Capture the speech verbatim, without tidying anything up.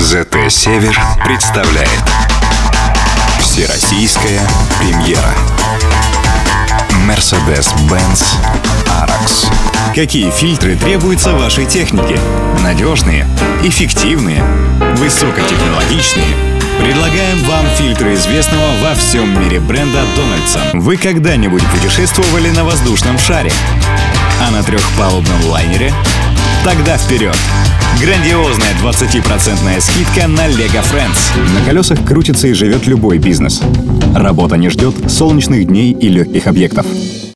зэ тэ «Север» представляет всероссийская премьера. Mercedes-Benz Arax. Какие фильтры требуются вашей технике? Надежные, эффективные, высокотехнологичные. Предлагаем вам фильтры известного во всем мире бренда Donaldson. Вы когда-нибудь путешествовали на воздушном шаре? А на трехпалубном лайнере? Тогда вперед! Грандиозная двадцатипроцентная скидка на Lego Friends. На колесах крутится и живет любой бизнес. Работа не ждет солнечных дней и легких объектов.